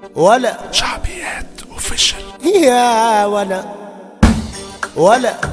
ولا شعبيات اوفيشال يا ولا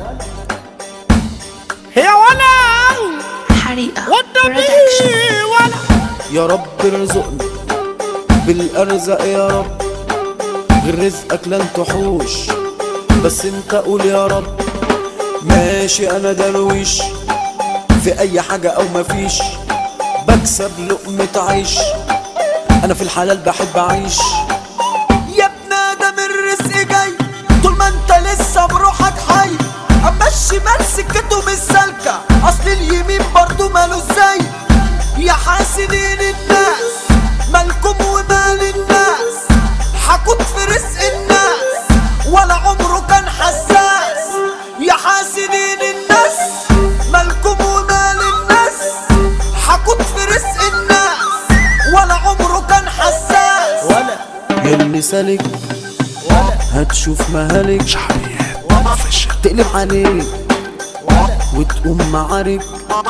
يا حريقة والنبي ولا يا رب ارزقنا بالارزاق يا رب، غير رزقك لن تحوش، بس انت قول يا رب. ماشي انا درويش في اي حاجة او مفيش، بكسب لقمة عيش، انا في الحلال بحب اعيش. يا ابن ادم الرزق جاي طول ما انت لسه بروحك حي، اما الشمال سكته مش سالكة، اصل اليمين برضو مالوش زي. يا حاسدين الناس مالكم ومال الناس، حكوت في رزق الناس ولا عمره كان حساس. يا حاسدين الناس مالكم ومال الناس، حكوت في رزق الناس ولا عمره كان حساس. ولا يلي سالك هتشوف مهالك، شعبيات اوفيشال تقلب عليك وتقوم معارك.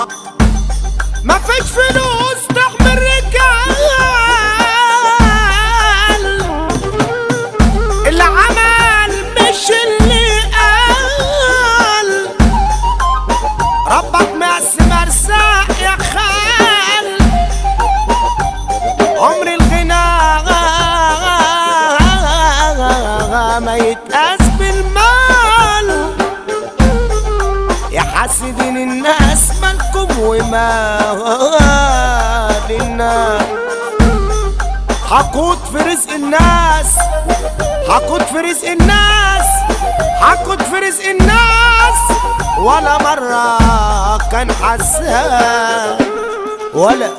مفيش فلوس تحمي الرجال، اللي عمل مش اللي قال، ربك مقسم ارزاق يا خال، عمر الغنى ما يتقاس بالمال. يا حاسدين الناس مالكم ومال الناس، حقود في رزق الناس، حقود في رزق الناس، حقود في رزق الناس، ولا مرة كان حساس. ولا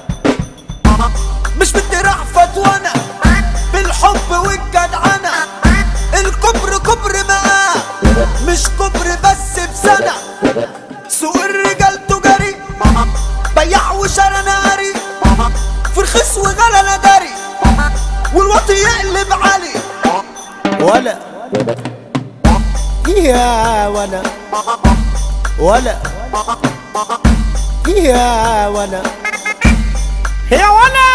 مش بدي رحفة وانا بالحب والجدعنة، الكبر كبر معاه مش كبر بس بسنة. سوق الرجال تجاري بيع وشرى ناري، في رخيص وغلا نداري، والوطي يقلب علي. ولا يا ولا يا ولا